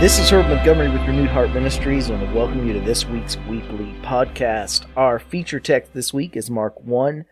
This is Herb Montgomery with Renewed Heart Ministries, and I welcome you to this week's weekly podcast. Our feature text this week is Mark 1,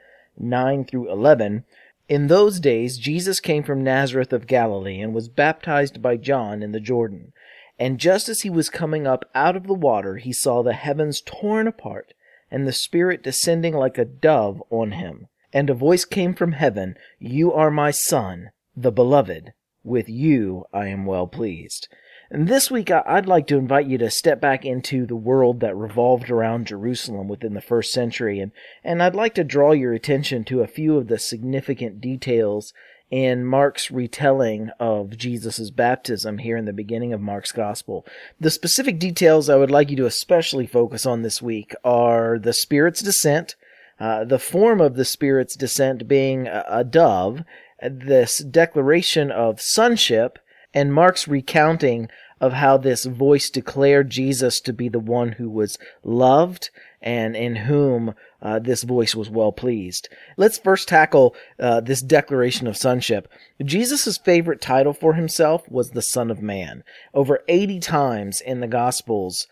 9 through 11. In those days, Jesus came from Nazareth of Galilee and was baptized by John in the Jordan. And just as he was coming up out of the water, he saw the heavens torn apart, and the Spirit descending like a dove on him. And a voice came from heaven, "You are my Son, the Beloved. With you I am well pleased." And this week, I'd like to invite you to step back into the world that revolved around Jerusalem within the first century, and I'd like to draw your attention to a few of the significant details in Mark's retelling of Jesus' baptism here in the beginning of Mark's Gospel. The specific details I would like you to especially focus on this week are the Spirit's descent, the form of the Spirit's descent being a dove, this declaration of sonship, and Mark's recounting of how this voice declared Jesus to be the one who was loved and in whom this voice was well pleased. Let's first tackle this declaration of sonship. Jesus' favorite title for himself was the Son of Man. Over 80 times in the Gospels,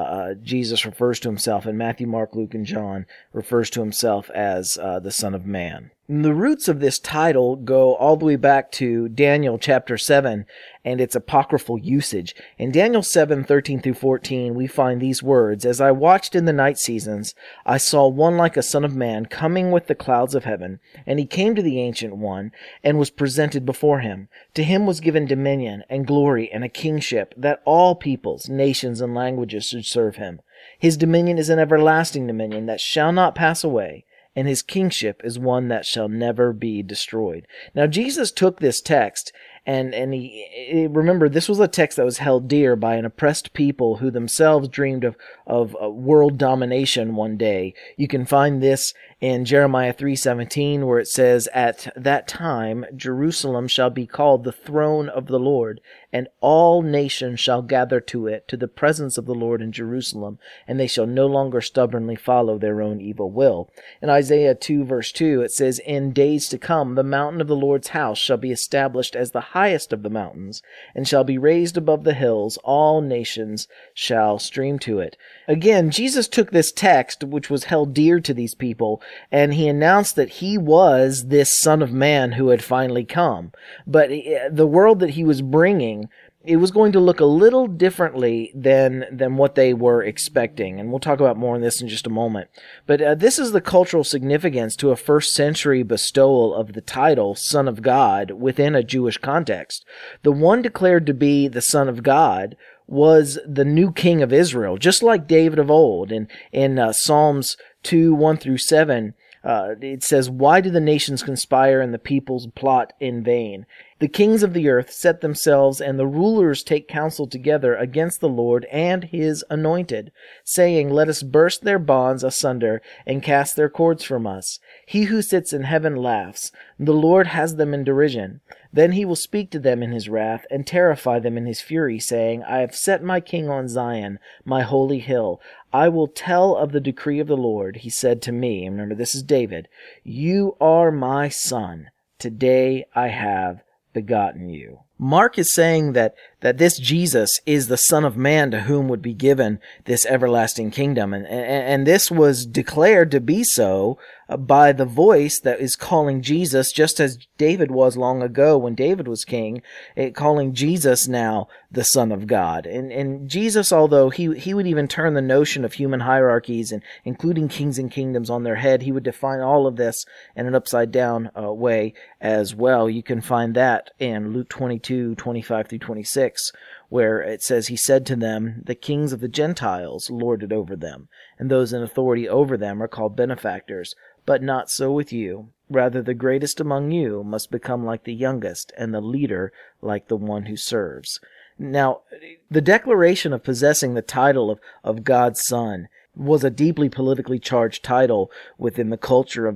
Jesus refers to himself, in Matthew, Mark, Luke, and John, refers to himself as the Son of Man. And the roots of this title go all the way back to Daniel chapter 7 and its apocryphal usage. In Daniel 7:13 through 14, we find these words, "As I watched in the night seasons, I saw one like a son of man coming with the clouds of heaven, and he came to the Ancient One and was presented before him. To him was given dominion and glory and a kingship, that all peoples, nations, and languages should serve him. His dominion is an everlasting dominion that shall not pass away, and his kingship is one that shall never be destroyed." Now, Jesus took this text, and remember, this was a text that was held dear by an oppressed people who themselves dreamed of world domination one day. You can find this in Jeremiah 3:17, where it says, "At that time Jerusalem shall be called the throne of the Lord, and all nations shall gather to it, to the presence of the Lord in Jerusalem, and they shall no longer stubbornly follow their own evil will." In Isaiah 2 verse 2, it says, "In days to come, the mountain of the Lord's house shall be established as the highest of the mountains, and shall be raised above the hills. All nations shall stream to it." Again, Jesus took this text, which was held dear to these people, and he announced that he was this Son of Man who had finally come. But the world that he was bringing, it was going to look a little differently than what they were expecting. And we'll talk about more on this in just a moment. But this is the cultural significance to a first century bestowal of the title Son of God within a Jewish context. The one declared to be the Son of God was the new king of Israel, just like David of old. In Psalms 2, 1 through 7, it says, "Why do the nations conspire and the peoples plot in vain? The kings of the earth set themselves, and the rulers take counsel together against the Lord and his anointed, saying, Let us burst their bonds asunder and cast their cords from us. He who sits in heaven laughs. The Lord has them in derision. Then he will speak to them in his wrath and terrify them in his fury, saying, I have set my king on Zion, my holy hill. I will tell of the decree of the Lord. He said to me," and remember this is David, "You are my son. Today I have begotten you." Mark is saying that this Jesus is the Son of Man to whom would be given this everlasting kingdom. And this was declared to be so by the voice that is calling Jesus, just as David was long ago when David was king, calling Jesus now the Son of God. And Jesus, although he would even turn the notion of human hierarchies and including kings and kingdoms on their head, he would define all of this in an upside down way as well. You can find that in Luke 22, 25 through 26, where it says, "He said to them, the kings of the Gentiles lord it over them, and those in authority over them are called benefactors. But not so with you. Rather, the greatest among you must become like the youngest, and the leader like the one who serves." Now, the declaration of possessing the title of God's Son was a deeply politically charged title within the culture of the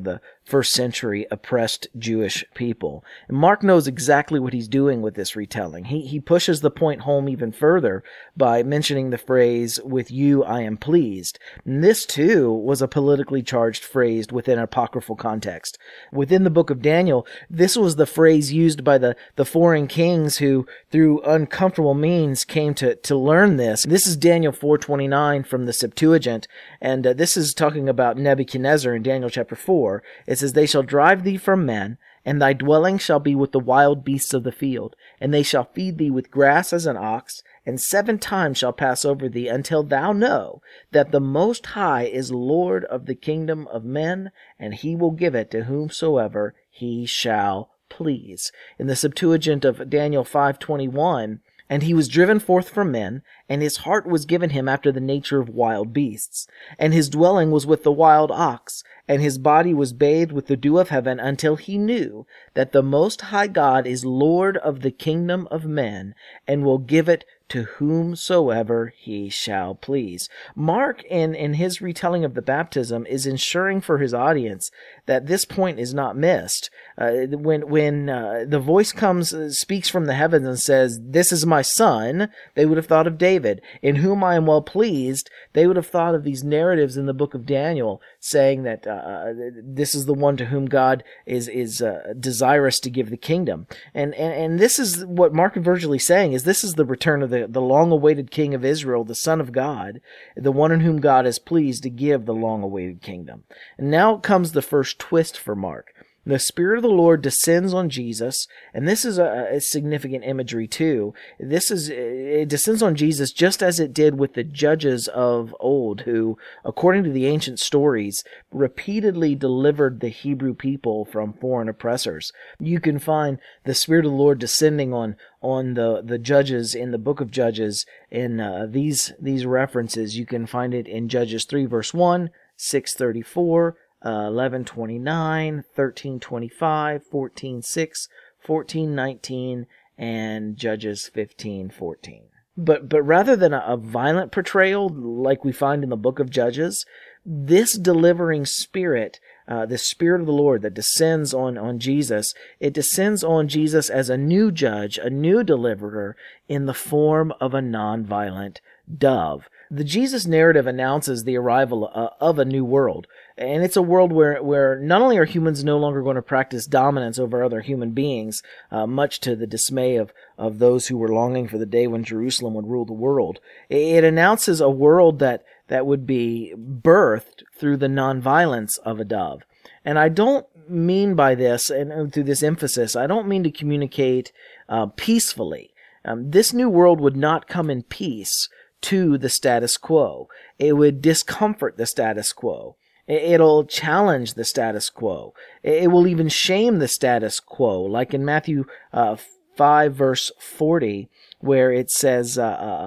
first century oppressed Jewish people. And Mark knows exactly what he's doing with this retelling. He pushes the point home even further by mentioning the phrase, "With you I am pleased." And this too was a politically charged phrase within an apocryphal context. Within the book of Daniel, this was the phrase used by the foreign kings who, through uncomfortable means, came to learn this. This is Daniel 4:29 from the Septuagint, and this is talking about Nebuchadnezzar in Daniel chapter 4. It says, "They shall drive thee from men, and thy dwelling shall be with the wild beasts of the field, and they shall feed thee with grass as an ox, and 7 times shall pass over thee, until thou know that the Most High is Lord of the kingdom of men, and he will give it to whomsoever he shall please." In the Septuagint of Daniel 5:21, "And he was driven forth from men, and his heart was given him after the nature of wild beasts. And his dwelling was with the wild ox, and his body was bathed with the dew of heaven, until he knew that the Most High God is Lord of the kingdom of men, and will give it to whomsoever he shall please." Mark, in his retelling of the baptism, is ensuring for his audience that this point is not missed. When the voice speaks from the heavens and says, "This is my son," they would have thought of David. "In whom I am well pleased," they would have thought of these narratives in the book of Daniel, saying that this is the one to whom God is desirous to give the kingdom. And this is what Mark is virtually saying, is this is the return of the long-awaited King of Israel, the Son of God, the one in whom God is pleased to give the long-awaited kingdom. And now comes the first twist for Mark. The Spirit of the Lord descends on Jesus, and this is a significant imagery too. It descends on Jesus just as it did with the judges of old, who, according to the ancient stories, repeatedly delivered the Hebrew people from foreign oppressors. You can find the Spirit of the Lord descending on the judges in the book of Judges in these references. You can find it in Judges 3 verse 1, 6:34, 11:29, 13:25, 14:6, 14:19, and Judges 15:14. But rather than a violent portrayal like we find in the book of Judges, this delivering spirit, the Spirit of the Lord that descends on Jesus, it descends on Jesus as a new judge, a new deliverer, in the form of a non-violent dove. The Jesus narrative announces the arrival of a new world, and it's a world where not only are humans no longer going to practice dominance over other human beings, much to the dismay of those who were longing for the day when Jerusalem would rule the world. It announces a world that would be birthed through the nonviolence of a dove. And I don't mean by this, and through this emphasis, I don't mean to communicate peacefully. This new world would not come in peace to the status quo. It would discomfort the status quo. It'll challenge the status quo. It will even shame the status quo, like in Matthew 5 verse 40, where it says,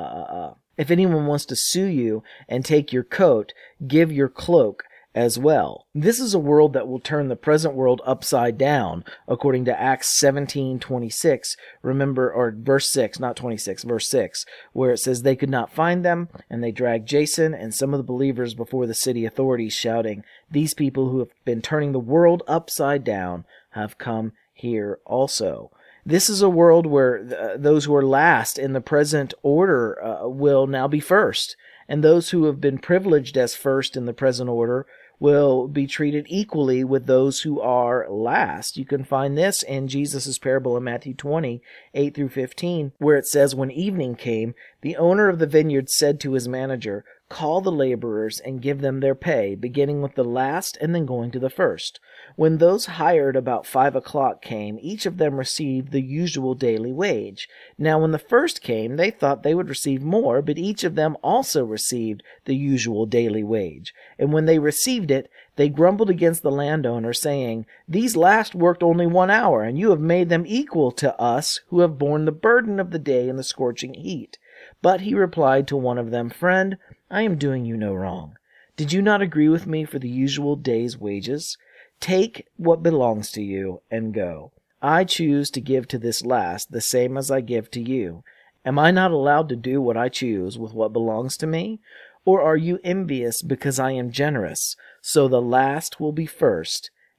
if anyone wants to sue you and take your coat, give your cloak as well. This is a world that will turn the present world upside down, according to Acts 17:26. Remember, or verse 6, not 26, verse 6, where it says they could not find them, and they dragged Jason and some of the believers before the city authorities, shouting, "These people who have been turning the world upside down have come here also." This is a world where those who are last in the present order will now be first, and those who have been privileged as first in the present order will be treated equally with those who are last. You can find this in Jesus' parable in Matthew 20, 8 through 15, where it says, "When evening came, the owner of the vineyard said to his manager, 'Call the laborers and give them their pay, beginning with the last and then going to the first.' When those hired about 5 o'clock came, each of them received the usual daily wage. Now when the first came, they thought they would receive more, but each of them also received the usual daily wage. And when they received it, they grumbled against the landowner, saying, 'These last worked only 1 hour, and you have made them equal to us who have borne the burden of the day and the scorching heat.' But he replied to one of them, 'Friend, I am doing you no wrong. Did you not agree with me for the usual day's wages? Take what belongs to you and go. I choose to give to this last the same as I give to you. Am I not allowed to do what I choose with what belongs to me? Or are you envious because I am generous? So the last will be first,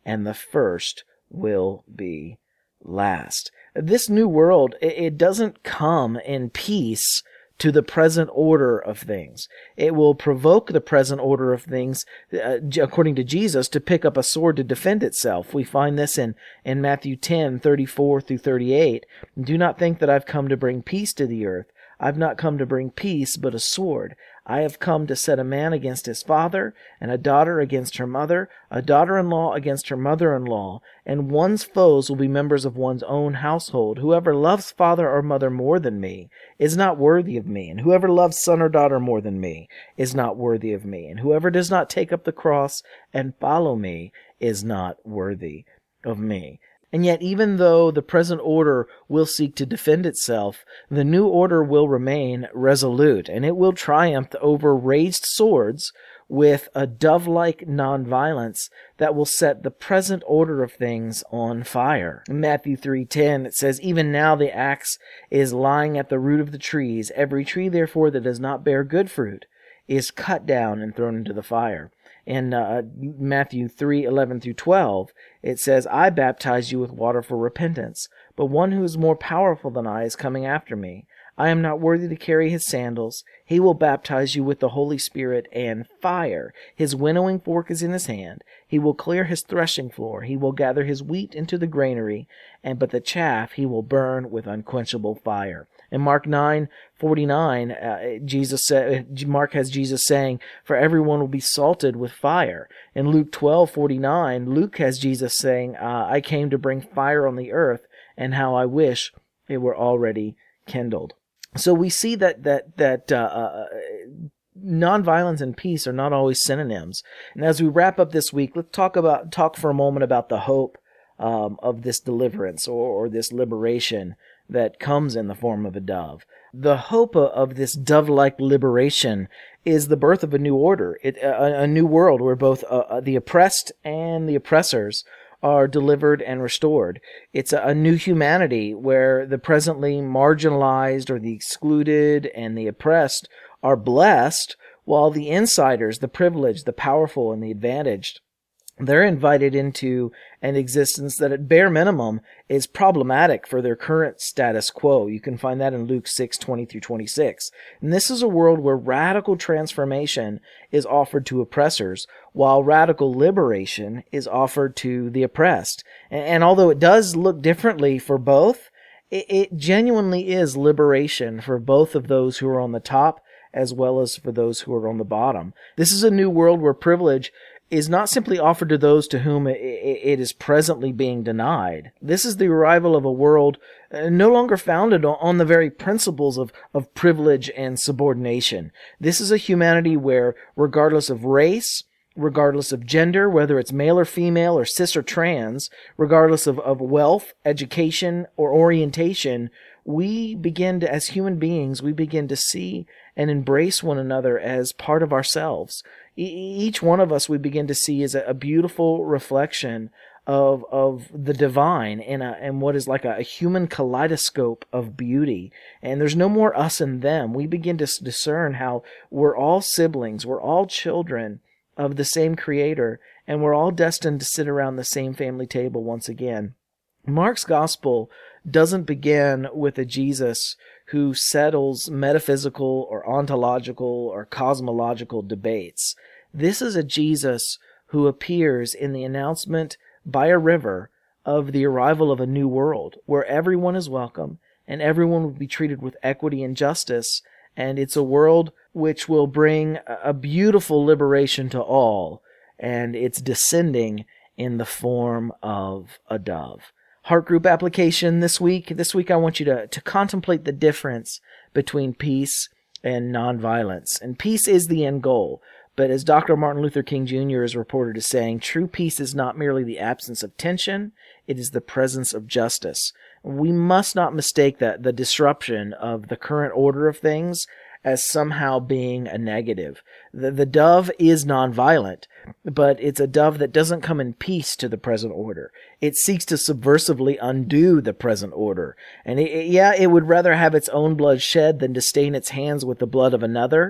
and the first will be last. This new world, it doesn't come in peace to the present order of things. It will provoke the present order of things, according to Jesus, to pick up a sword to defend itself. We find this in Matthew 10:34 through 38. Do not think that I've come to bring peace to the earth. I've not come to bring peace, but a sword. I have come to set a man against his father, and a daughter against her mother, a daughter-in-law against her mother-in-law, and one's foes will be members of one's own household. Whoever loves father or mother more than me is not worthy of me, and whoever loves son or daughter more than me is not worthy of me, and whoever does not take up the cross and follow me is not worthy of me. And yet, even though the present order will seek to defend itself, the new order will remain resolute, and it will triumph over raised swords with a dove-like nonviolence that will set the present order of things on fire. In Matthew 3:10, it says, "Even now the axe is lying at the root of the trees. Every tree, therefore, that does not bear good fruit is cut down and thrown into the fire." In Matthew 3:11 through 12, it says, "I baptize you with water for repentance, but one who is more powerful than I is coming after me. I am not worthy to carry his sandals. He will baptize you with the Holy Spirit and fire. His winnowing fork is in his hand. He will clear his threshing floor. He will gather his wheat into the granary, but the chaff he will burn with unquenchable fire." In Mark 9:49, Mark has Jesus saying, "For everyone will be salted with fire." In Luke 12:49, Luke has Jesus saying, "I came to bring fire on the earth, and how I wish it were already kindled." So we see that nonviolence and peace are not always synonyms. And as we wrap up this week, let's talk for a moment about the hope of this deliverance or this liberation that comes in the form of a dove. The hope of this dove-like liberation is the birth of a new order, a new world where both the oppressed and the oppressors are delivered and restored. It's a new humanity where the presently marginalized or the excluded and the oppressed are blessed, while the insiders, the privileged, the powerful, and the advantaged, they're invited into an existence that at bare minimum is problematic for their current status quo. You can find that in Luke 6:20 through 26. And this is a world where radical transformation is offered to oppressors, while radical liberation is offered to the oppressed. And although it does look differently for both, it genuinely is liberation for both of those who are on the top as well as for those who are on the bottom. This is a new world where privilege is not simply offered to those to whom it is presently being denied. This is the arrival of a world no longer founded on the very principles of privilege and subordination. This is a humanity where, regardless of race, regardless of gender, whether it's male or female or cis or trans, regardless of wealth, education, or orientation, we begin to, as human beings, we begin to see and embrace one another as part of ourselves. Each one of us we begin to see as a beautiful reflection of the divine in what is like a human kaleidoscope of beauty. And there's no more us and them. We begin to discern how we're all siblings, we're all children of the same Creator, and we're all destined to sit around the same family table once again. Mark's gospel doesn't begin with a Jesus who settles metaphysical or ontological or cosmological debates. This is a Jesus who appears in the announcement by a river of the arrival of a new world, where everyone is welcome and everyone will be treated with equity and justice, and it's a world which will bring a beautiful liberation to all, and it's descending in the form of a dove. Heart group application this week. This week I want you to contemplate the difference between peace and nonviolence. And peace is the end goal. But as Dr. Martin Luther King Jr. is reported as saying, true peace is not merely the absence of tension, it is the presence of justice. We must not mistake the disruption of the current order of things as somehow being a negative. The dove is nonviolent, but it's a dove that doesn't come in peace to the present order. It seeks to subversively undo the present order. And it would rather have its own blood shed than to stain its hands with the blood of another.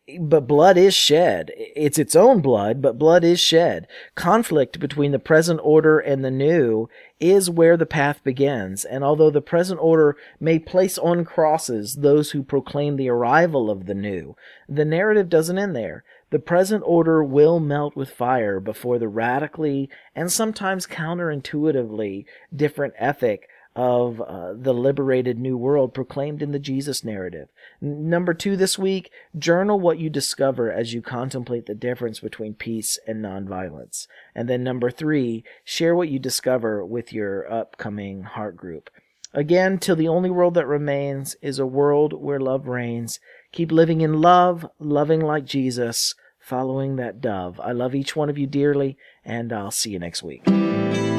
But blood is shed. It's its own blood, but blood is shed. Conflict between the present order and the new is where the path begins. And although the present order may place on crosses those who proclaim the arrival of the new, the narrative doesn't end there. The present order will melt with fire before the radically and sometimes counterintuitively different ethic of the liberated new world proclaimed in the Jesus narrative. Number 2 this week, journal what you discover as you contemplate the difference between peace and nonviolence. And then number 3, share what you discover with your upcoming heart group. Again, till the only world that remains is a world where love reigns. Keep living in love, loving like Jesus, following that dove. I love each one of you dearly, and I'll see you next week.